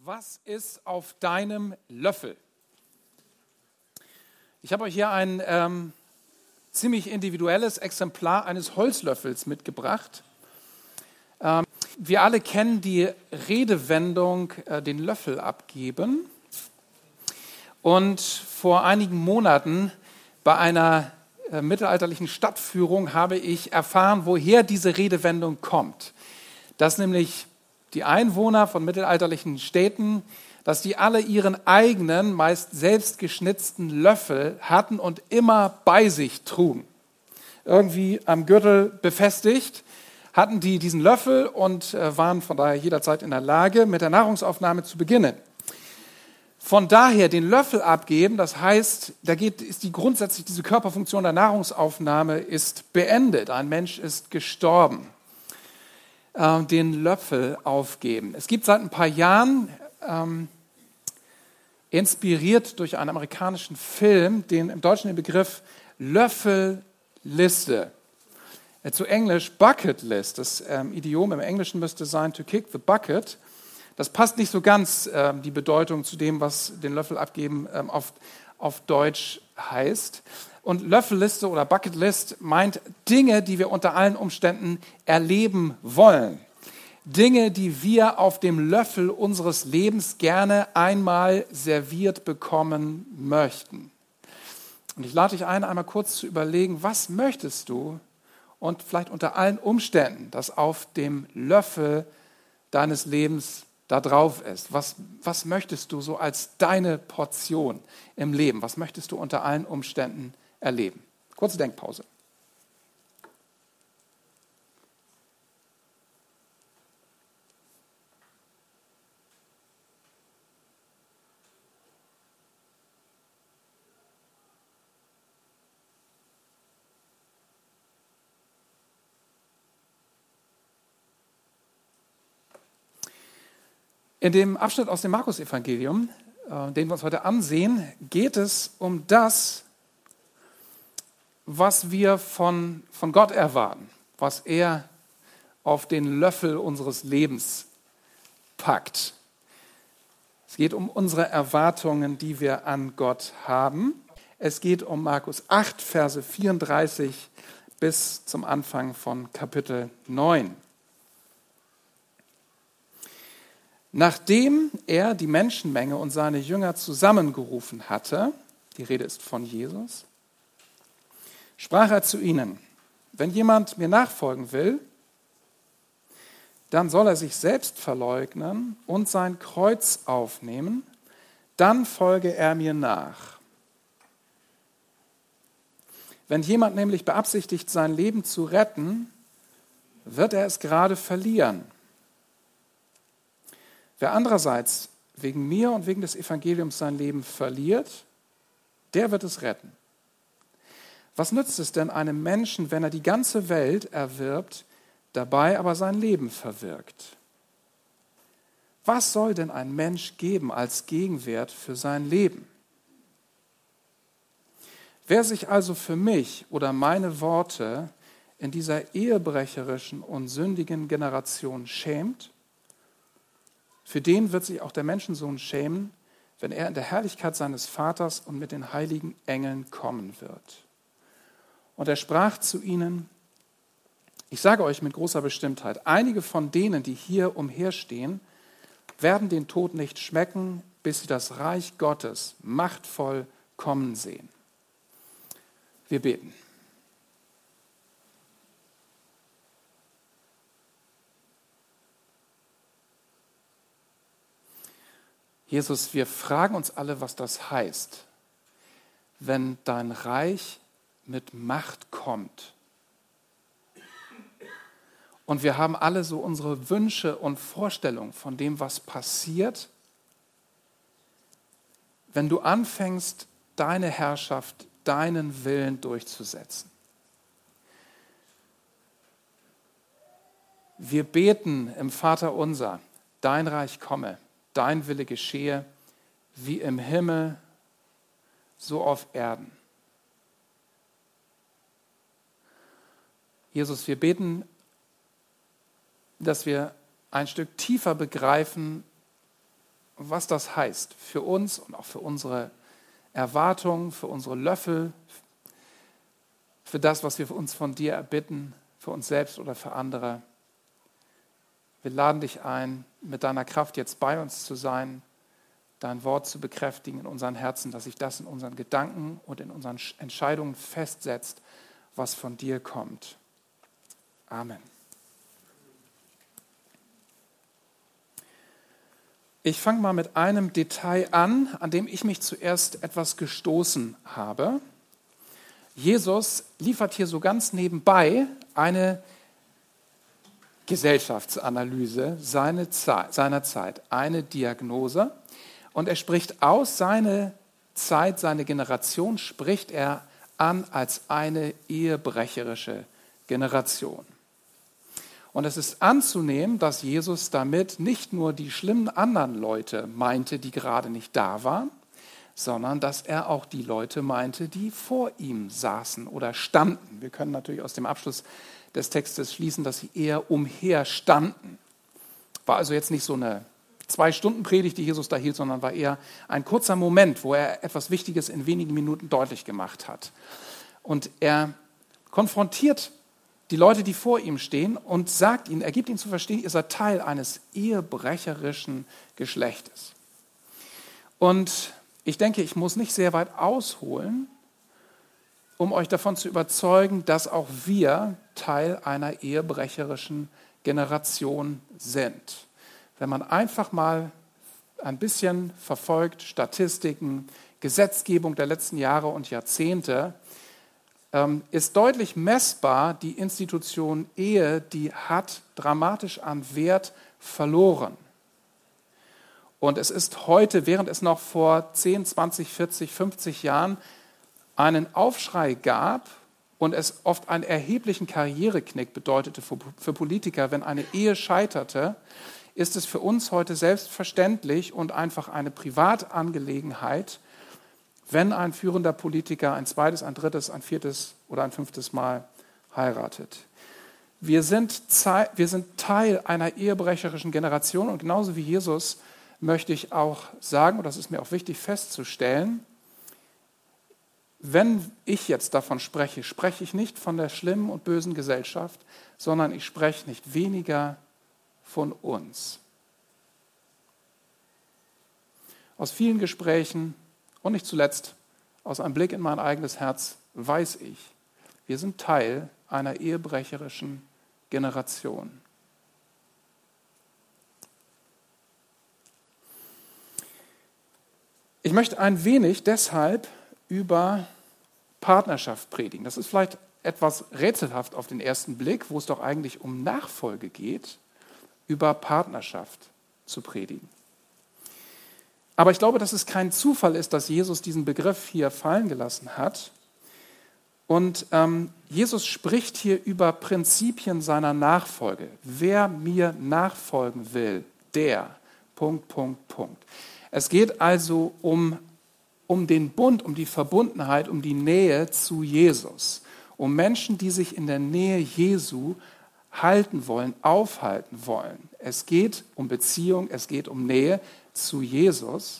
Was ist auf deinem Löffel? Ich habe euch hier ein ziemlich individuelles Exemplar eines Holzlöffels mitgebracht. Wir alle kennen die Redewendung, den Löffel abgeben. Und vor einigen Monaten bei einer mittelalterlichen Stadtführung habe ich erfahren, woher diese Redewendung kommt. Dass nämlich die Einwohner von mittelalterlichen Städten, dass die alle ihren eigenen, meist selbst geschnitzten Löffel hatten und immer bei sich trugen. Irgendwie am Gürtel befestigt hatten die diesen Löffel und waren von daher jederzeit in der Lage, mit der Nahrungsaufnahme zu beginnen. Von daher den Löffel abgeben, das heißt, ist die grundsätzlich diese Körperfunktion der Nahrungsaufnahme ist beendet. Ein Mensch ist gestorben. Den Löffel aufgeben. Es gibt seit ein paar Jahren, inspiriert durch einen amerikanischen Film, im Deutschen den Begriff Löffelliste. Zu Englisch Bucket List. Das Idiom im Englischen müsste sein to kick the bucket. Das passt nicht so ganz, die Bedeutung zu dem, was den Löffel abgeben auf Deutsch heißt. Und Löffelliste oder Bucketlist meint Dinge, die wir unter allen Umständen erleben wollen. Dinge, die wir auf dem Löffel unseres Lebens gerne einmal serviert bekommen möchten. Und ich lade dich ein, einmal kurz zu überlegen, was möchtest du und vielleicht unter allen Umständen, das auf dem Löffel deines Lebens da drauf ist. Was möchtest du so als deine Portion im Leben? Was möchtest du unter allen Umständen erleben? Kurze Denkpause. In dem Abschnitt aus dem Markus-Evangelium, den wir uns heute ansehen, geht es um das, was wir von Gott erwarten, was er auf den Löffel unseres Lebens packt. Es geht um unsere Erwartungen, die wir an Gott haben. Es geht um Markus 8, Verse 34 bis zum Anfang von Kapitel 9. Nachdem er die Menschenmenge und seine Jünger zusammengerufen hatte, die Rede ist von Jesus, sprach er zu ihnen: Wenn jemand mir nachfolgen will, dann soll er sich selbst verleugnen und sein Kreuz aufnehmen, dann folge er mir nach. Wenn jemand nämlich beabsichtigt, sein Leben zu retten, wird er es gerade verlieren. Wer andererseits wegen mir und wegen des Evangeliums sein Leben verliert, der wird es retten. Was nützt es denn einem Menschen, wenn er die ganze Welt erwirbt, dabei aber sein Leben verwirkt? Was soll denn ein Mensch geben als Gegenwert für sein Leben? Wer sich also für mich oder meine Worte in dieser ehebrecherischen und sündigen Generation schämt, für den wird sich auch der Menschensohn schämen, wenn er in der Herrlichkeit seines Vaters und mit den heiligen Engeln kommen wird. Und er sprach zu ihnen: Ich sage euch mit großer Bestimmtheit, einige von denen, die hier umherstehen, werden den Tod nicht schmecken, bis sie das Reich Gottes machtvoll kommen sehen. Wir beten. Jesus, wir fragen uns alle, was das heißt, wenn dein Reich mit Macht kommt. Und wir haben alle so unsere Wünsche und Vorstellungen von dem, was passiert, wenn du anfängst, deine Herrschaft, deinen Willen durchzusetzen. Wir beten im Vaterunser: Dein Reich komme. Dein Wille geschehe, wie im Himmel, so auf Erden. Jesus, wir beten, dass wir ein Stück tiefer begreifen, was das heißt für uns und auch für unsere Erwartungen, für unsere Löffel, für das, was wir uns von dir erbitten, für uns selbst oder für andere. Wir laden dich ein, mit deiner Kraft jetzt bei uns zu sein, dein Wort zu bekräftigen in unseren Herzen, dass sich das in unseren Gedanken und in unseren Entscheidungen festsetzt, was von dir kommt. Amen. Ich fange mal mit einem Detail an dem ich mich zuerst etwas gestoßen habe. Jesus liefert hier so ganz nebenbei eine Gesellschaftsanalyse seiner Zeit, eine Diagnose. Und er spricht aus, seine Zeit, seine Generation spricht er an als eine ehebrecherische Generation. Und es ist anzunehmen, dass Jesus damit nicht nur die schlimmen anderen Leute meinte, die gerade nicht da waren, sondern dass er auch die Leute meinte, die vor ihm saßen oder standen. Wir können natürlich aus dem Abschluss des Textes schließen, dass sie eher umherstanden. War also jetzt nicht so eine 2-Stunden-Predigt, die Jesus da hielt, sondern war eher ein kurzer Moment, wo er etwas Wichtiges in wenigen Minuten deutlich gemacht hat. Und er konfrontiert die Leute, die vor ihm stehen, und sagt ihnen, er gibt ihnen zu verstehen, ihr seid Teil eines ehebrecherischen Geschlechtes. Und ich denke, ich muss nicht sehr weit ausholen, um euch davon zu überzeugen, dass auch wir Teil einer ehebrecherischen Generation sind. Wenn man einfach mal ein bisschen verfolgt, Statistiken, Gesetzgebung der letzten Jahre und Jahrzehnte, ist deutlich messbar, die Institution Ehe, die hat dramatisch an Wert verloren. Und es ist heute, während es noch vor 10, 20, 40, 50 Jahren einen Aufschrei gab und es oft einen erheblichen Karriereknick bedeutete für Politiker, wenn eine Ehe scheiterte, ist es für uns heute selbstverständlich und einfach eine Privatangelegenheit, wenn ein führender Politiker ein zweites, ein drittes, ein viertes oder ein fünftes Mal heiratet. Wir sind Teil einer ehebrecherischen Generation und genauso wie Jesus möchte ich auch sagen, und das ist mir auch wichtig festzustellen, wenn ich jetzt davon spreche, spreche ich nicht von der schlimmen und bösen Gesellschaft, sondern ich spreche nicht weniger von uns. Aus vielen Gesprächen und nicht zuletzt aus einem Blick in mein eigenes Herz weiß ich, wir sind Teil einer ehebrecherischen Generation. Ich möchte ein wenig deshalb über Partnerschaft predigen. Das ist vielleicht etwas rätselhaft auf den ersten Blick, wo es doch eigentlich um Nachfolge geht, über Partnerschaft zu predigen. Aber ich glaube, dass es kein Zufall ist, dass Jesus diesen Begriff hier fallen gelassen hat. Und Jesus spricht hier über Prinzipien seiner Nachfolge. Wer mir nachfolgen will, der, ... Es geht also um den Bund, um die Verbundenheit, um die Nähe zu Jesus. Um Menschen, die sich in der Nähe Jesu halten wollen, aufhalten wollen. Es geht um Beziehung, es geht um Nähe zu Jesus.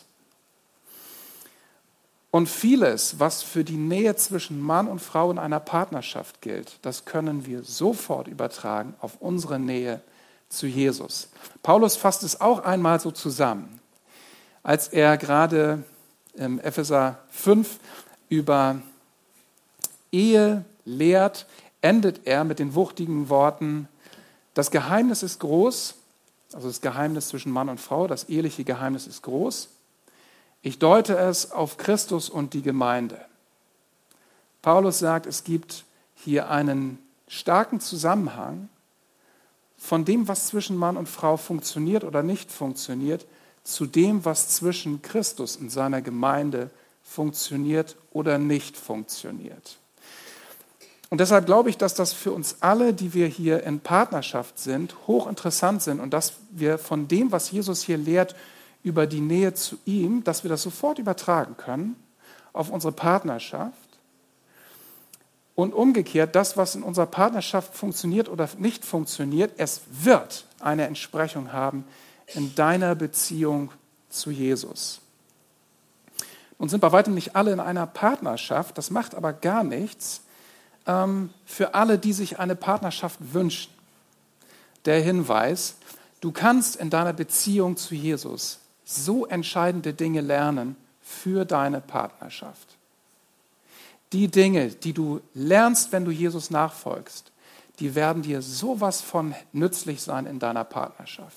Und vieles, was für die Nähe zwischen Mann und Frau in einer Partnerschaft gilt, das können wir sofort übertragen auf unsere Nähe zu Jesus. Paulus fasst es auch einmal so zusammen, als er gerade im Epheser 5 über Ehe lehrt, endet er mit den wuchtigen Worten: Das Geheimnis ist groß, also das Geheimnis zwischen Mann und Frau, das eheliche Geheimnis ist groß. Ich deute es auf Christus und die Gemeinde. Paulus sagt, es gibt hier einen starken Zusammenhang von dem, was zwischen Mann und Frau funktioniert oder nicht funktioniert, zu dem, was zwischen Christus und seiner Gemeinde funktioniert oder nicht funktioniert. Und deshalb glaube ich, dass das für uns alle, die wir hier in Partnerschaft sind, hochinteressant sind und dass wir von dem, was Jesus hier lehrt, über die Nähe zu ihm, dass wir das sofort übertragen können auf unsere Partnerschaft. Und umgekehrt, das, was in unserer Partnerschaft funktioniert oder nicht funktioniert, es wird eine Entsprechung haben in deiner Beziehung zu Jesus. Und sind bei weitem nicht alle in einer Partnerschaft, das macht aber gar nichts für alle, die sich eine Partnerschaft wünschen. Der Hinweis, du kannst in deiner Beziehung zu Jesus so entscheidende Dinge lernen für deine Partnerschaft. Die Dinge, die du lernst, wenn du Jesus nachfolgst, die werden dir sowas von nützlich sein in deiner Partnerschaft.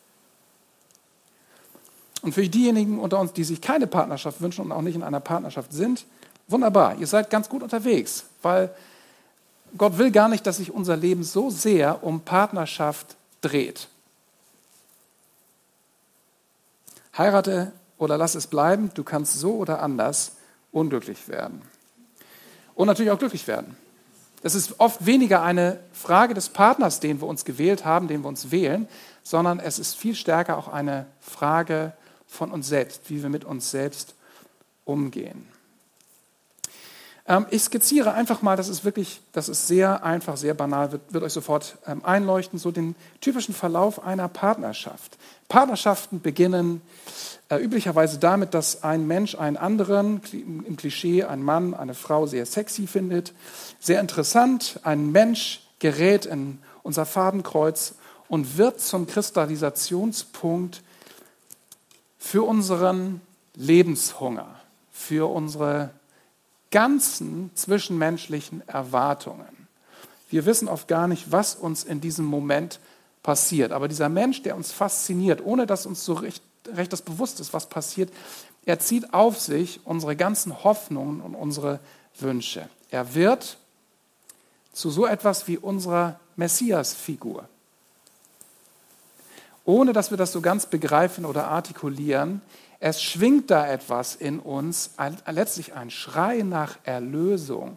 Und für diejenigen unter uns, die sich keine Partnerschaft wünschen und auch nicht in einer Partnerschaft sind, wunderbar, ihr seid ganz gut unterwegs, weil Gott will gar nicht, dass sich unser Leben so sehr um Partnerschaft dreht. Heirate oder lass es bleiben, du kannst so oder anders unglücklich werden. Und natürlich auch glücklich werden. Es ist oft weniger eine Frage des Partners, den wir uns gewählt haben, den wir uns wählen, sondern es ist viel stärker auch eine Frage von uns selbst, wie wir mit uns selbst umgehen. Ich skizziere einfach mal, das ist sehr einfach, sehr banal, wird euch sofort einleuchten, so den typischen Verlauf einer Partnerschaft. Partnerschaften beginnen üblicherweise damit, dass ein Mensch einen anderen, im Klischee ein Mann, eine Frau sehr sexy findet, sehr interessant. Ein Mensch gerät in unser Fadenkreuz und wird zum Kristallisationspunkt für unseren Lebenshunger, für unsere ganzen zwischenmenschlichen Erwartungen. Wir wissen oft gar nicht, was uns in diesem Moment passiert. Aber dieser Mensch, der uns fasziniert, ohne dass uns so recht das bewusst ist, was passiert, er zieht auf sich unsere ganzen Hoffnungen und unsere Wünsche. Er wird zu so etwas wie unserer Messias-Figur. Ohne dass wir das so ganz begreifen oder artikulieren, es schwingt da etwas in uns, letztlich ein Schrei nach Erlösung.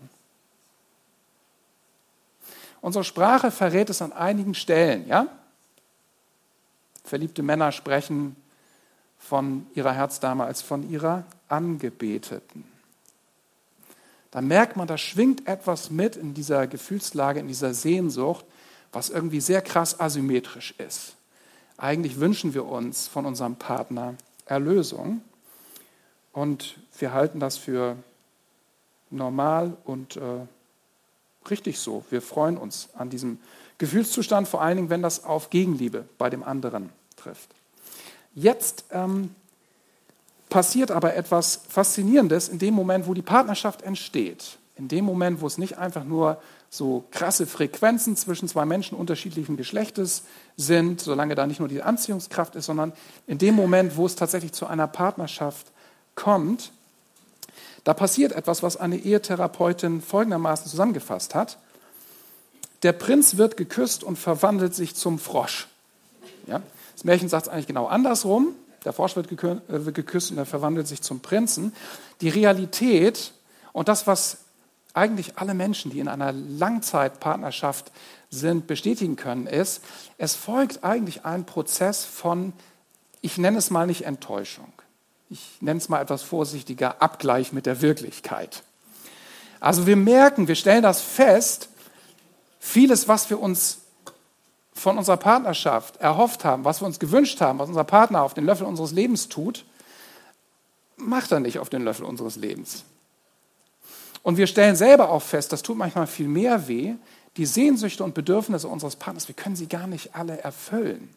Unsere Sprache verrät es an einigen Stellen. Ja? Verliebte Männer sprechen von ihrer Herzdame als von ihrer Angebeteten. Da merkt man, da schwingt etwas mit in dieser Gefühlslage, in dieser Sehnsucht, was irgendwie sehr krass asymmetrisch ist. Eigentlich wünschen wir uns von unserem Partner Erlösung und wir halten das für normal und richtig so. Wir freuen uns an diesem Gefühlszustand, vor allen Dingen, wenn das auf Gegenliebe bei dem anderen trifft. Jetzt passiert aber etwas Faszinierendes in dem Moment, wo die Partnerschaft entsteht. In dem Moment, wo es nicht einfach nur so krasse Frequenzen zwischen zwei Menschen unterschiedlichen Geschlechtes sind, solange da nicht nur die Anziehungskraft ist, sondern in dem Moment, wo es tatsächlich zu einer Partnerschaft kommt, da passiert etwas, was eine Ehetherapeutin folgendermaßen zusammengefasst hat. Der Prinz wird geküsst und verwandelt sich zum Frosch. Ja? Das Märchen sagt es eigentlich genau andersrum. Der Frosch wird geküsst und er verwandelt sich zum Prinzen. Die Realität und das, was eigentlich alle Menschen, die in einer Langzeitpartnerschaft sind, bestätigen können, ist, es folgt eigentlich ein Prozess von, ich nenne es mal nicht Enttäuschung, ich nenne es mal etwas vorsichtiger, Abgleich mit der Wirklichkeit. Also wir merken, wir stellen das fest, vieles, was wir uns von unserer Partnerschaft erhofft haben, was wir uns gewünscht haben, was unser Partner auf den Löffel unseres Lebens tut, macht er nicht auf den Löffel unseres Lebens. Und wir stellen selber auch fest, das tut manchmal viel mehr weh, die Sehnsüchte und Bedürfnisse unseres Partners, wir können sie gar nicht alle erfüllen.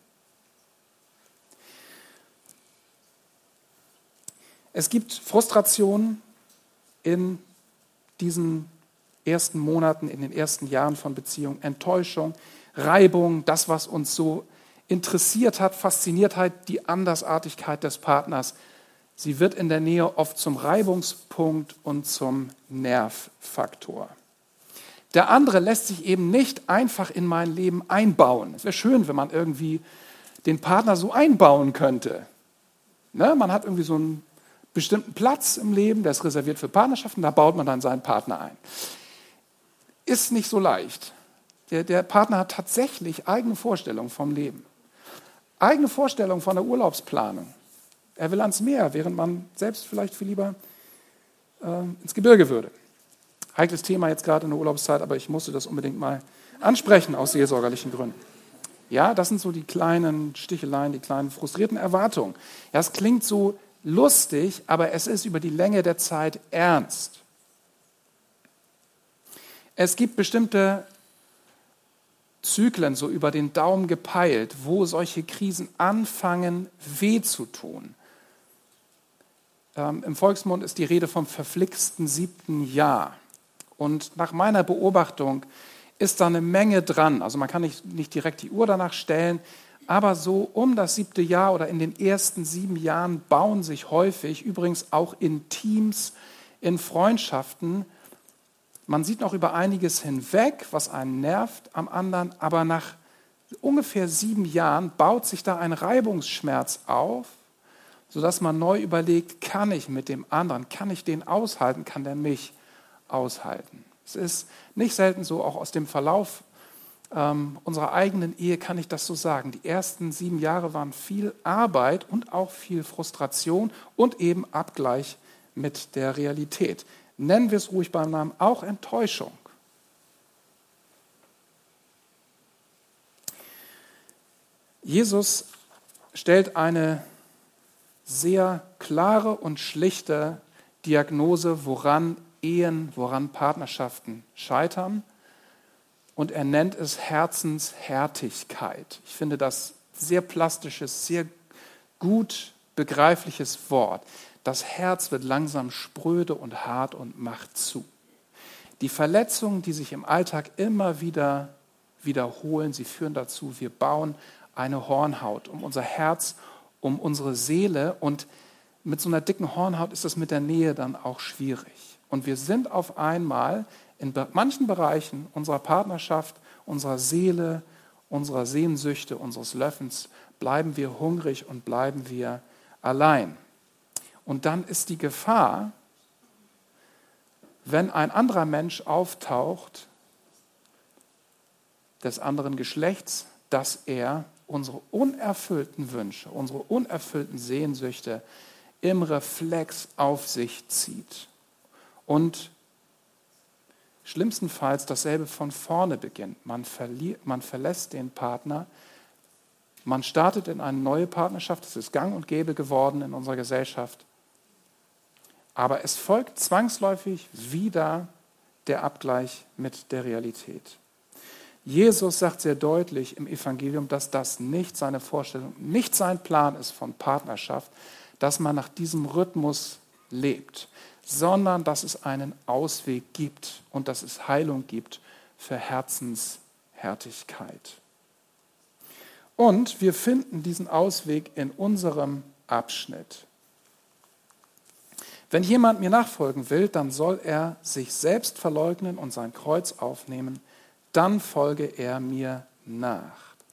Es gibt Frustration in diesen ersten Monaten, in den ersten Jahren von Beziehung, Enttäuschung, Reibung, das, was uns so interessiert hat, fasziniert hat, die Andersartigkeit des Partners. Sie wird in der Nähe oft zum Reibungspunkt und zum Nervfaktor. Der andere lässt sich eben nicht einfach in mein Leben einbauen. Es wäre schön, wenn man irgendwie den Partner so einbauen könnte. Ne? Man hat irgendwie so einen bestimmten Platz im Leben, der ist reserviert für Partnerschaften, da baut man dann seinen Partner ein. Ist nicht so leicht. Der Partner hat tatsächlich eigene Vorstellungen vom Leben. Eigene Vorstellungen von der Urlaubsplanung. Er will ans Meer, während man selbst vielleicht viel lieber ins Gebirge würde. Heikles Thema jetzt gerade in der Urlaubszeit, aber ich musste das unbedingt mal ansprechen aus seelsorgerlichen Gründen. Ja, das sind so die kleinen Sticheleien, die kleinen frustrierten Erwartungen. Ja, es klingt so lustig, aber es ist über die Länge der Zeit ernst. Es gibt bestimmte Zyklen, so über den Daumen gepeilt, wo solche Krisen anfangen, weh zu tun. Im Volksmund ist die Rede vom verflixten 7. Jahr. Und nach meiner Beobachtung ist da eine Menge dran. Also man kann nicht direkt die Uhr danach stellen, aber so um das 7. Jahr oder in den ersten 7 Jahren bauen sich häufig, übrigens auch in Teams, in Freundschaften, man sieht noch über einiges hinweg, was einen nervt am anderen, aber nach ungefähr 7 Jahren baut sich da ein Reibungsschmerz auf, sodass man neu überlegt, kann ich mit dem anderen, kann ich den aushalten, kann der mich aushalten. Es ist nicht selten so, auch aus dem Verlauf unserer eigenen Ehe kann ich das so sagen. Die ersten 7 Jahre waren viel Arbeit und auch viel Frustration und eben Abgleich mit der Realität. Nennen wir es ruhig beim Namen, auch Enttäuschung. Jesus stellt eine sehr klare und schlichte Diagnose, woran Ehen, woran Partnerschaften scheitern. Und er nennt es Herzenshärtigkeit. Ich finde das sehr plastisches, sehr gut begreifliches Wort. Das Herz wird langsam spröde und hart und macht zu. Die Verletzungen, die sich im Alltag immer wieder wiederholen, sie führen dazu, wir bauen eine Hornhaut um unser Herz, um unsere Seele. Und mit so einer dicken Hornhaut ist das mit der Nähe dann auch schwierig. Und wir sind auf einmal in manchen Bereichen unserer Partnerschaft, unserer Seele, unserer Sehnsüchte, unseres Löffens, bleiben wir hungrig und bleiben wir allein. Und dann ist die Gefahr, wenn ein anderer Mensch auftaucht, des anderen Geschlechts, dass er unsere unerfüllten Wünsche, unsere unerfüllten Sehnsüchte im Reflex auf sich zieht. Und schlimmstenfalls dasselbe von vorne beginnt. Man verlässt den Partner, man startet in eine neue Partnerschaft, das ist gang und gäbe geworden in unserer Gesellschaft. Aber es folgt zwangsläufig wieder der Abgleich mit der Realität. Jesus sagt sehr deutlich im Evangelium, dass das nicht seine Vorstellung, nicht sein Plan ist von Partnerschaft, dass man nach diesem Rhythmus lebt, sondern dass es einen Ausweg gibt und dass es Heilung gibt für Herzenshärtigkeit. Und wir finden diesen Ausweg in unserem Abschnitt. Wenn jemand mir nachfolgen will, dann soll er sich selbst verleugnen und sein Kreuz aufnehmen, dann folge er mir nach.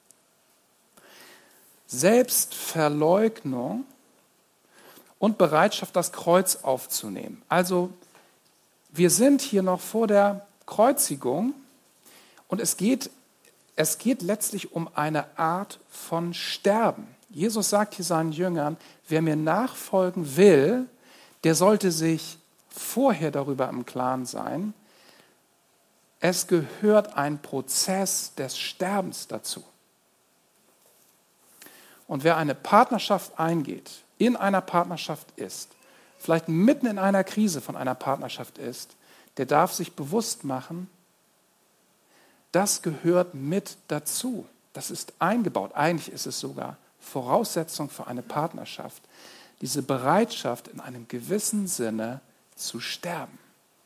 Selbstverleugnung und Bereitschaft, das Kreuz aufzunehmen. Also wir sind hier noch vor der Kreuzigung und es geht letztlich um eine Art von Sterben. Jesus sagt hier seinen Jüngern, wer mir nachfolgen will, der sollte sich vorher darüber im Klaren sein, es gehört ein Prozess des Sterbens dazu. Und wer eine Partnerschaft eingeht, in einer Partnerschaft ist, vielleicht mitten in einer Krise von einer Partnerschaft ist, der darf sich bewusst machen, das gehört mit dazu. Das ist eingebaut. Eigentlich ist es sogar Voraussetzung für eine Partnerschaft. Diese Bereitschaft, in einem gewissen Sinne zu sterben.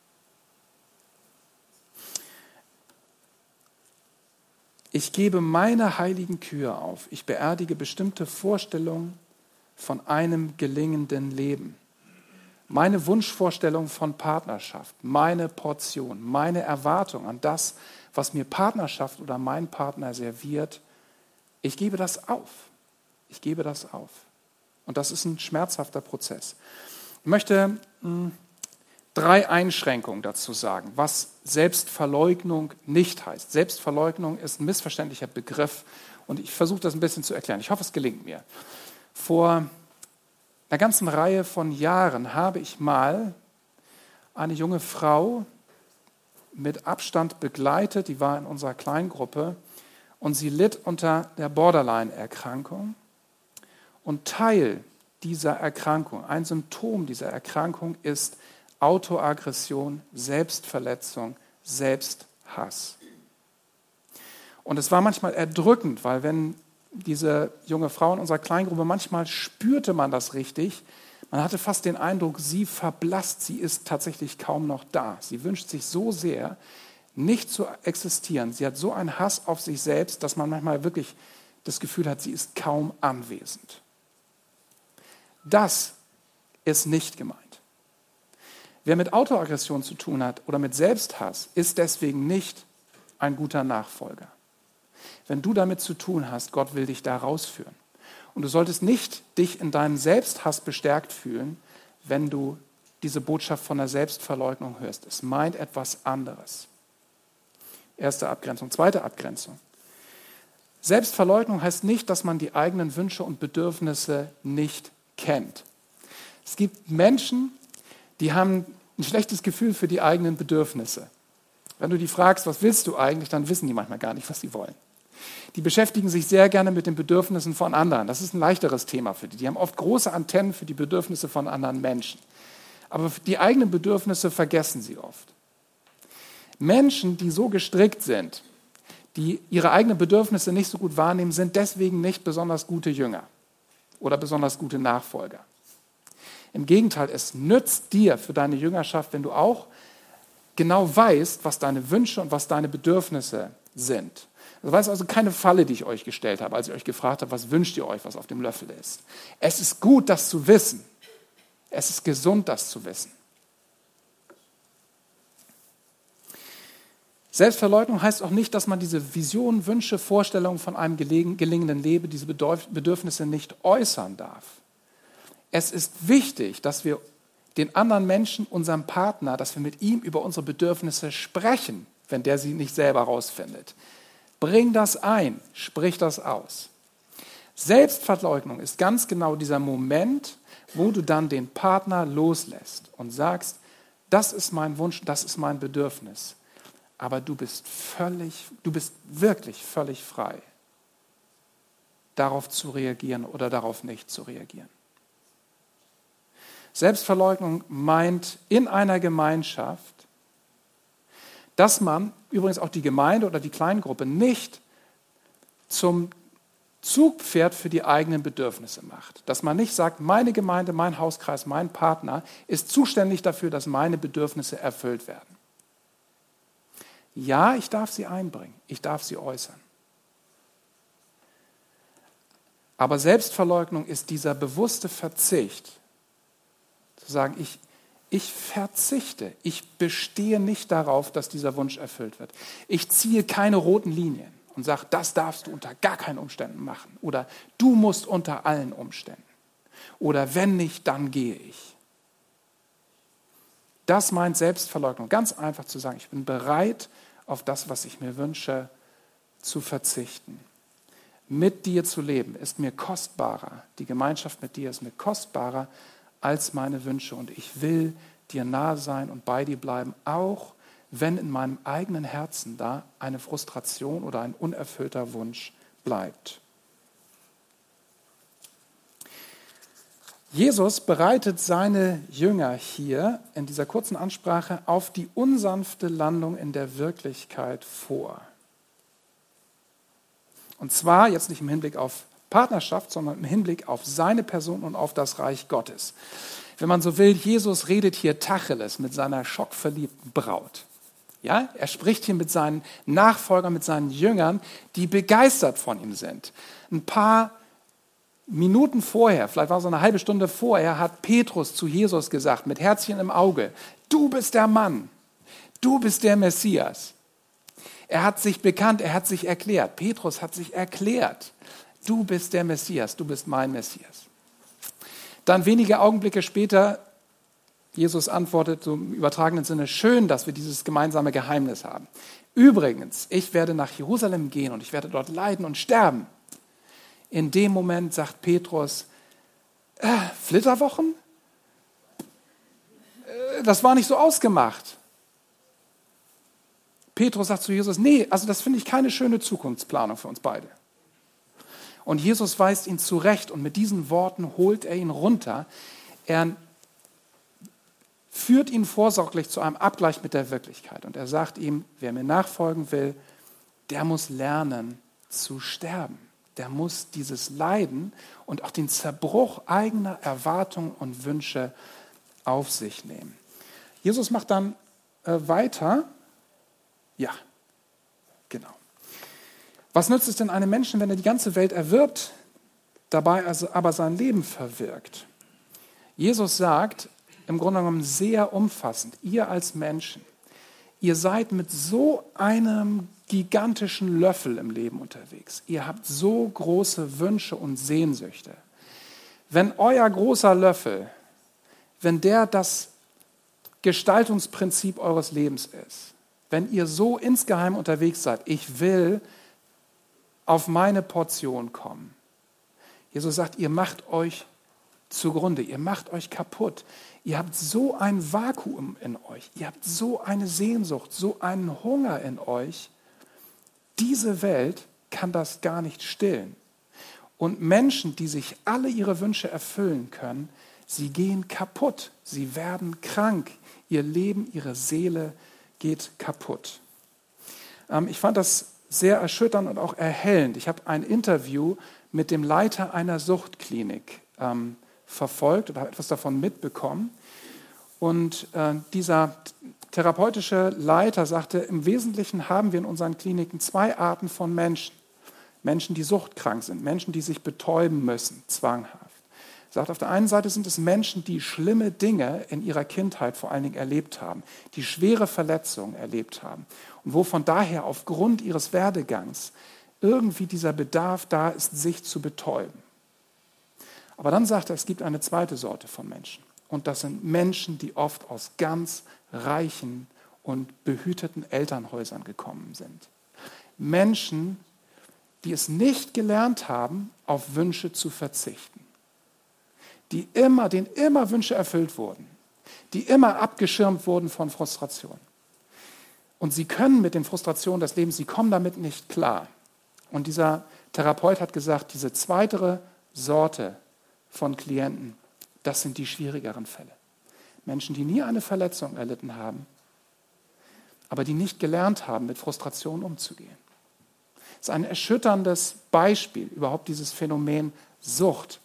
Ich gebe meine heiligen Kühe auf. Ich beerdige bestimmte Vorstellungen von einem gelingenden Leben. Meine Wunschvorstellung von Partnerschaft, meine Portion, meine Erwartung an das, was mir Partnerschaft oder mein Partner serviert, ich gebe das auf. Ich gebe das auf. Und das ist ein schmerzhafter Prozess. Ich möchte 3 Einschränkungen dazu sagen, was Selbstverleugnung nicht heißt. Selbstverleugnung ist ein missverständlicher Begriff und ich versuche das ein bisschen zu erklären. Ich hoffe, es gelingt mir. Vor einer ganzen Reihe von Jahren habe ich mal eine junge Frau mit Abstand begleitet, die war in unserer Kleingruppe und sie litt unter der Borderline-Erkrankung. Und Teil dieser Erkrankung, ein Symptom dieser Erkrankung ist Autoaggression, Selbstverletzung, Selbsthass. Und es war manchmal erdrückend, weil wenn diese junge Frau in unserer Kleingruppe, manchmal spürte man das richtig, man hatte fast den Eindruck, sie verblasst, sie ist tatsächlich kaum noch da. Sie wünscht sich so sehr, nicht zu existieren. Sie hat so einen Hass auf sich selbst, dass man manchmal wirklich das Gefühl hat, sie ist kaum anwesend. Das ist nicht gemeint. Wer mit Autoaggression zu tun hat oder mit Selbsthass, ist deswegen nicht ein guter Nachfolger. Wenn du damit zu tun hast, Gott will dich da rausführen. Und du solltest nicht dich in deinem Selbsthass bestärkt fühlen, wenn du diese Botschaft von der Selbstverleugnung hörst. Es meint etwas anderes. Erste Abgrenzung. Zweite Abgrenzung. Selbstverleugnung heißt nicht, dass man die eigenen Wünsche und Bedürfnisse nicht kennt. Es gibt Menschen, die haben ein schlechtes Gefühl für die eigenen Bedürfnisse. Wenn du die fragst, was willst du eigentlich, dann wissen die manchmal gar nicht, was sie wollen. Die beschäftigen sich sehr gerne mit den Bedürfnissen von anderen. Das ist ein leichteres Thema für die. Die haben oft große Antennen für die Bedürfnisse von anderen Menschen. Aber die eigenen Bedürfnisse vergessen sie oft. Menschen, die so gestrickt sind, die ihre eigenen Bedürfnisse nicht so gut wahrnehmen, sind deswegen nicht besonders gute Jünger oder besonders gute Nachfolger. Im Gegenteil, es nützt dir für deine Jüngerschaft, wenn du auch genau weißt, was deine Wünsche und was deine Bedürfnisse sind. Das war also keine Falle, die ich euch gestellt habe, als ich euch gefragt habe, was wünscht ihr euch, was auf dem Löffel ist. Es ist gut, das zu wissen. Es ist gesund, das zu wissen. Selbstverleugnung heißt auch nicht, dass man diese Visionen, Wünsche, Vorstellungen von einem gelingenden Leben, diese Bedürfnisse nicht äußern darf. Es ist wichtig, dass wir den anderen Menschen, unserem Partner, dass wir mit ihm über unsere Bedürfnisse sprechen, wenn der sie nicht selber rausfindet. Bring das ein, sprich das aus. Selbstverleugnung ist ganz genau dieser Moment, wo du dann den Partner loslässt und sagst, das ist mein Wunsch, das ist mein Bedürfnis. Aber du bist wirklich völlig frei, darauf zu reagieren oder darauf nicht zu reagieren. Selbstverleugnung meint in einer Gemeinschaft, dass man, übrigens auch die Gemeinde oder die Kleingruppe, nicht zum Zugpferd für die eigenen Bedürfnisse macht. Dass man nicht sagt, meine Gemeinde, mein Hauskreis, mein Partner ist zuständig dafür, dass meine Bedürfnisse erfüllt werden. Ja, ich darf sie einbringen, ich darf sie äußern. Aber Selbstverleugnung ist dieser bewusste Verzicht, zu sagen, ich verzichte, ich bestehe nicht darauf, dass dieser Wunsch erfüllt wird. Ich ziehe keine roten Linien und sage, das darfst du unter gar keinen Umständen machen. Oder du musst unter allen Umständen. Oder wenn nicht, dann gehe ich. Das meint Selbstverleugnung. Ganz einfach zu sagen, ich bin bereit, auf das, was ich mir wünsche, zu verzichten. Mit dir zu leben ist mir kostbarer. Die Gemeinschaft mit dir ist mir kostbarer als meine Wünsche. Und ich will dir nahe sein und bei dir bleiben, auch wenn in meinem eigenen Herzen da eine Frustration oder ein unerfüllter Wunsch bleibt. Jesus bereitet seine Jünger hier in dieser kurzen Ansprache auf die unsanfte Landung in der Wirklichkeit vor. Und zwar jetzt nicht im Hinblick auf Partnerschaft, sondern im Hinblick auf seine Person und auf das Reich Gottes. Wenn man so will, Jesus redet hier Tacheles mit seiner schockverliebten Braut. Ja, er spricht hier mit seinen Nachfolgern, mit seinen Jüngern, die begeistert von ihm sind. Ein paar Minuten vorher, vielleicht war es so eine halbe Stunde vorher, hat Petrus zu Jesus gesagt, mit Herzchen im Auge, du bist der Mann, du bist der Messias. Er hat sich bekannt, er hat sich erklärt. Petrus hat sich erklärt, du bist der Messias, du bist mein Messias. Dann wenige Augenblicke später, Jesus antwortet so im übertragenen Sinne, schön, dass wir dieses gemeinsame Geheimnis haben. Übrigens, ich werde nach Jerusalem gehen und ich werde dort leiden und sterben. In dem Moment sagt Petrus, Flitterwochen? Das war nicht so ausgemacht. Petrus sagt zu Jesus, nee, also das finde ich keine schöne Zukunftsplanung für uns beide. Und Jesus weist ihn zurecht und mit diesen Worten holt er ihn runter. Er führt ihn vorsorglich zu einem Abgleich mit der Wirklichkeit. Und er sagt ihm, wer mir nachfolgen will, der muss lernen zu sterben. Der muss dieses Leiden und auch den Zerbruch eigener Erwartungen und Wünsche auf sich nehmen. Jesus macht dann weiter. Ja, genau. Was nützt es denn einem Menschen, wenn er die ganze Welt erwirbt, dabei also aber sein Leben verwirkt? Jesus sagt im Grunde genommen sehr umfassend, ihr als Menschen, ihr seid mit so einem gigantischen Löffel im Leben unterwegs. Ihr habt so große Wünsche und Sehnsüchte. Wenn euer großer Löffel, wenn der das Gestaltungsprinzip eures Lebens ist, wenn ihr so insgeheim unterwegs seid, ich will auf meine Portion kommen. Jesus sagt, ihr macht euch zugrunde, ihr macht euch kaputt. Ihr habt so ein Vakuum in euch, ihr habt so eine Sehnsucht, so einen Hunger in euch. Diese Welt kann das gar nicht stillen. Und Menschen, die sich alle ihre Wünsche erfüllen können, sie gehen kaputt, sie werden krank, ihr Leben, ihre Seele geht kaputt. Ich fand das sehr erschütternd und auch erhellend. Ich habe ein Interview mit dem Leiter einer Suchtklinik verfolgt oder habe etwas davon mitbekommen. Und dieser therapeutische Leiter sagte, im Wesentlichen haben wir in unseren Kliniken zwei Arten von Menschen. Menschen, die suchtkrank sind, Menschen, die sich betäuben müssen, zwanghaft. Er sagt, auf der einen Seite sind es Menschen, die schlimme Dinge in ihrer Kindheit vor allen Dingen erlebt haben, die schwere Verletzungen erlebt haben und wo von daher aufgrund ihres Werdegangs irgendwie dieser Bedarf da ist, sich zu betäuben. Aber dann sagt er, es gibt eine zweite Sorte von Menschen. Und das sind Menschen, die oft aus ganz reichen und behüteten Elternhäusern gekommen sind. Menschen, die es nicht gelernt haben, auf Wünsche zu verzichten. Denen immer Wünsche erfüllt wurden. Die immer abgeschirmt wurden von Frustration. Und sie können mit den Frustrationen des Lebens, sie kommen damit nicht klar. Und dieser Therapeut hat gesagt, diese zweite Sorte von Klienten, das sind die schwierigeren Fälle. Menschen, die nie eine Verletzung erlitten haben, aber die nicht gelernt haben, mit Frustration umzugehen. Das ist ein erschütterndes Beispiel, überhaupt dieses Phänomen Sucht.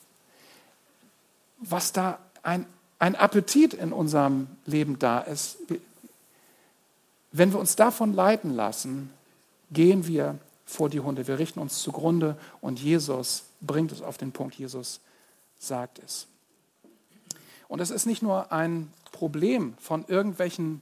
Was da ein Appetit in unserem Leben da ist, wenn wir uns davon leiten lassen, gehen wir vor die Hunde. Wir richten uns zugrunde und Jesus bringt es auf den Punkt. Jesus sagt es. Und es ist nicht nur ein Problem von irgendwelchen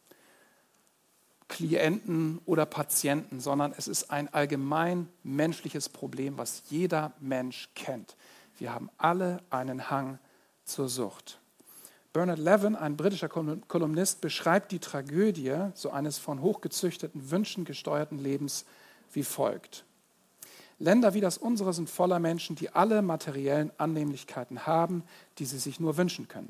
Klienten oder Patienten, sondern es ist ein allgemein menschliches Problem, was jeder Mensch kennt. Wir haben alle einen Hang zur Sucht. Bernard Levin, ein britischer Kolumnist, beschreibt die Tragödie so eines von hochgezüchteten Wünschen gesteuerten Lebens wie folgt. Länder wie das unsere sind voller Menschen, die alle materiellen Annehmlichkeiten haben, die sie sich nur wünschen können.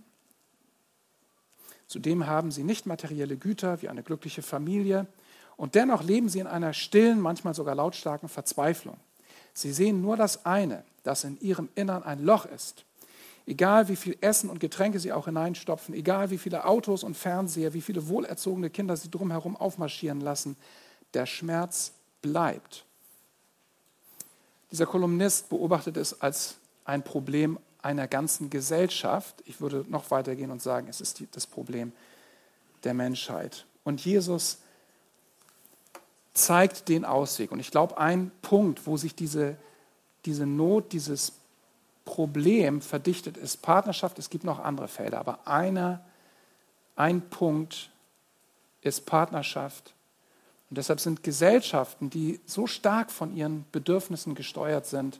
Zudem haben sie nicht materielle Güter wie eine glückliche Familie und dennoch leben sie in einer stillen, manchmal sogar lautstarken Verzweiflung. Sie sehen nur das eine, dass in ihrem Innern ein Loch ist. Egal wie viel Essen und Getränke sie auch hineinstopfen, egal wie viele Autos und Fernseher, wie viele wohlerzogene Kinder sie drumherum aufmarschieren lassen, der Schmerz bleibt. Dieser Kolumnist beobachtet es als ein Problem einer ganzen Gesellschaft. Ich würde noch weitergehen und sagen, es ist das Problem der Menschheit. Und Jesus zeigt den Ausweg. Und ich glaube, ein Punkt, wo sich diese Not, dieses Problem verdichtet ist, Partnerschaft, es gibt noch andere Felder, aber ein Punkt ist Partnerschaft. Und deshalb sind Gesellschaften, die so stark von ihren Bedürfnissen gesteuert sind,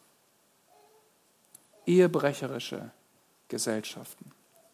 ehebrecherische Gesellschaften.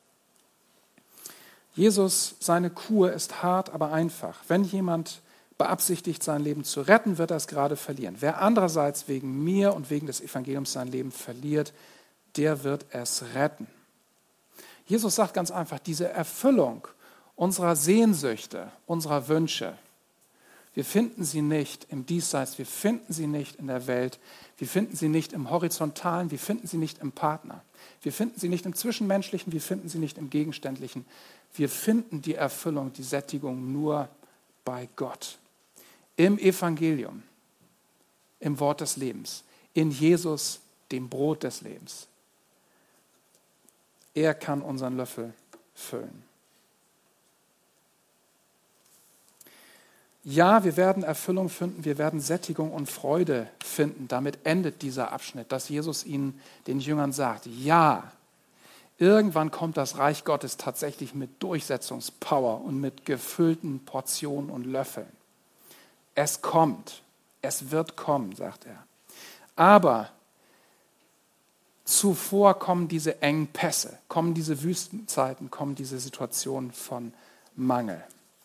Jesus, seine Kur ist hart, aber einfach. Wenn jemand beabsichtigt, sein Leben zu retten, wird er es gerade verlieren. Wer andererseits wegen mir und wegen des Evangeliums sein Leben verliert, der wird es retten. Jesus sagt ganz einfach, diese Erfüllung unserer Sehnsüchte, unserer Wünsche, Wir finden sie nicht im Diesseits, wir finden sie nicht in der Welt, wir finden sie nicht im Horizontalen, wir finden sie nicht im Partner, wir finden sie nicht im Zwischenmenschlichen, wir finden sie nicht im Gegenständlichen. Wir finden die Erfüllung, die Sättigung nur bei Gott. Im Evangelium, im Wort des Lebens, in Jesus, dem Brot des Lebens. Er kann unseren Löffel füllen. Ja, wir werden Erfüllung finden, wir werden Sättigung und Freude finden. Damit endet dieser Abschnitt, dass Jesus ihnen, den Jüngern sagt, ja, irgendwann kommt das Reich Gottes tatsächlich mit Durchsetzungspower und mit gefüllten Portionen und Löffeln. Es kommt, es wird kommen, sagt er. Aber zuvor kommen diese engen Pässe, kommen diese Wüstenzeiten, kommen diese Situationen von Mangel.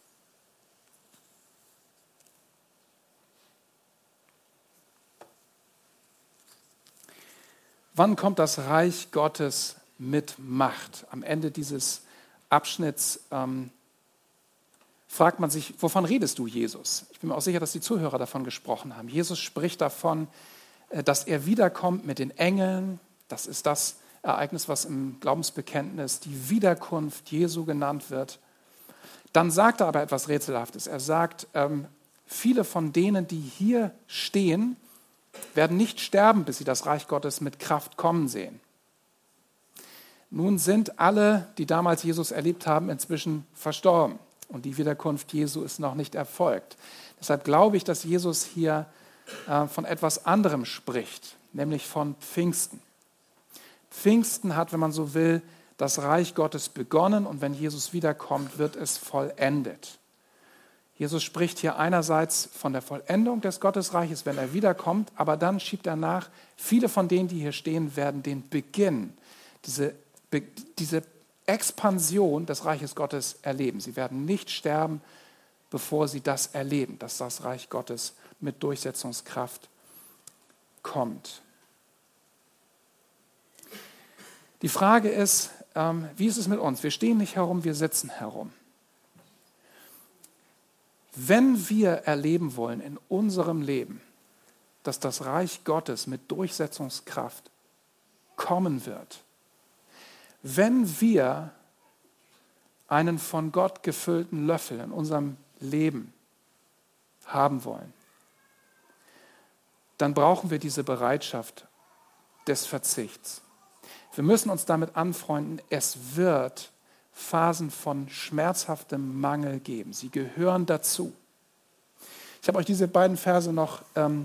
Wann kommt das Reich Gottes mit Macht? Am Ende dieses Abschnitts fragt man sich, wovon redest du, Jesus? Ich bin mir auch sicher, dass die Zuhörer davon gesprochen haben. Jesus spricht davon, dass er wiederkommt mit den Engeln. Das ist das Ereignis, was im Glaubensbekenntnis die Wiederkunft Jesu genannt wird. Dann sagt er aber etwas Rätselhaftes. Er sagt, viele von denen, die hier stehen, werden nicht sterben, bis sie das Reich Gottes mit Kraft kommen sehen. Nun sind alle, die damals Jesus erlebt haben, inzwischen verstorben und die Wiederkunft Jesu ist noch nicht erfolgt. Deshalb glaube ich, dass Jesus hier von etwas anderem spricht, nämlich von Pfingsten. Pfingsten hat, wenn man so will, das Reich Gottes begonnen und wenn Jesus wiederkommt, wird es vollendet. Jesus spricht hier einerseits von der Vollendung des Gottesreiches, wenn er wiederkommt, aber dann schiebt er nach, viele von denen, die hier stehen, werden den Beginn, diese Expansion des Reiches Gottes erleben. Sie werden nicht sterben, bevor sie das erleben, dass das Reich Gottes mit Durchsetzungskraft kommt. Die Frage ist, wie ist es mit uns? Wir stehen nicht herum, wir sitzen herum. Wenn wir erleben wollen in unserem Leben, dass das Reich Gottes mit Durchsetzungskraft kommen wird, wenn wir einen von Gott gefüllten Löffel in unserem Leben haben wollen, dann brauchen wir diese Bereitschaft des Verzichts. Wir müssen uns damit anfreunden, es wird Phasen von schmerzhaftem Mangel geben. Sie gehören dazu. Ich habe euch diese beiden Verse noch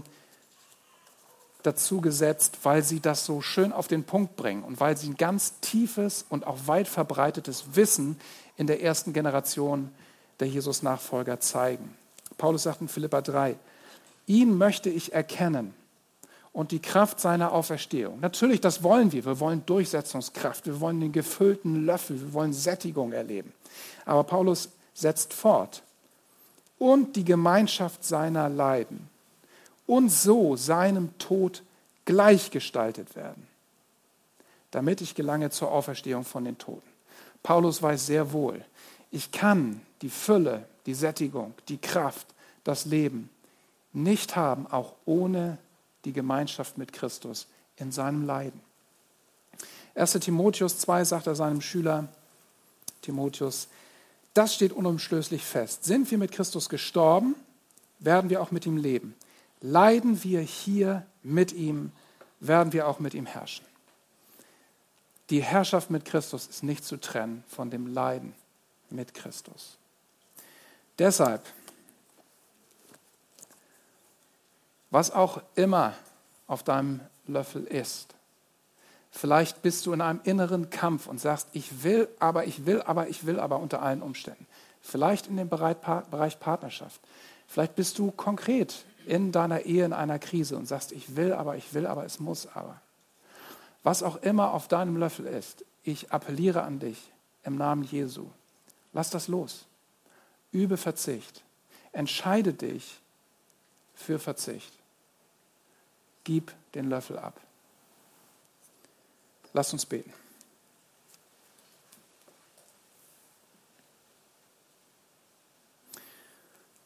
dazu gesetzt, weil sie das so schön auf den Punkt bringen und weil sie ein ganz tiefes und auch weit verbreitetes Wissen in der ersten Generation der Jesus-Nachfolger zeigen. Paulus sagt in Philipper 3, ihn möchte ich erkennen und die Kraft seiner Auferstehung. Natürlich, das wollen wir. Wir wollen Durchsetzungskraft, wir wollen den gefüllten Löffel, wir wollen Sättigung erleben. Aber Paulus setzt fort. Und die Gemeinschaft seiner Leiden und so seinem Tod gleichgestaltet werden, damit ich gelange zur Auferstehung von den Toten. Paulus weiß sehr wohl, ich kann die Fülle, die Sättigung, die Kraft, das Leben nicht haben, auch ohne die Gemeinschaft mit Christus in seinem Leiden. 1. Timotheus 2 sagt er seinem Schüler Timotheus, das steht unumstößlich fest. Sind wir mit Christus gestorben, werden wir auch mit ihm leben. Leiden wir hier mit ihm, werden wir auch mit ihm herrschen. Die Herrschaft mit Christus ist nicht zu trennen von dem Leiden mit Christus. Deshalb, was auch immer auf deinem Löffel ist, vielleicht bist du in einem inneren Kampf und sagst, ich will aber unter allen Umständen. Vielleicht in dem Bereich Partnerschaft. Vielleicht bist du konkret in deiner Ehe in einer Krise und sagst, ich will aber, es muss aber. Was auch immer auf deinem Löffel ist, ich appelliere an dich im Namen Jesu. Lass das los. Übe Verzicht. Entscheide dich für Verzicht. Gib den Löffel ab. Lasst uns beten.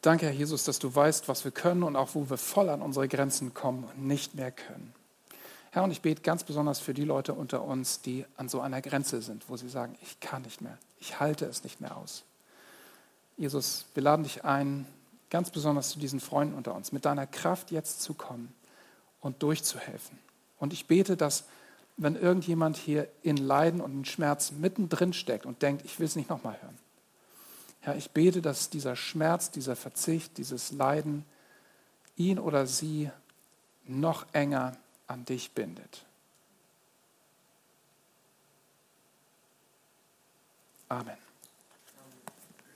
Danke, Herr Jesus, dass du weißt, was wir können und auch wo wir voll an unsere Grenzen kommen und nicht mehr können. Herr, und ich bete ganz besonders für die Leute unter uns, die an so einer Grenze sind, wo sie sagen, ich kann nicht mehr, ich halte es nicht mehr aus. Jesus, wir laden dich ein, ganz besonders zu diesen Freunden unter uns, mit deiner Kraft jetzt zu kommen und durchzuhelfen. Und ich bete, dass, wenn irgendjemand hier in Leiden und in Schmerz mittendrin steckt und denkt, ich will es nicht nochmal hören. Herr, ich bete, dass dieser Schmerz, dieser Verzicht, dieses Leiden ihn oder sie noch enger an dich bindet. Amen.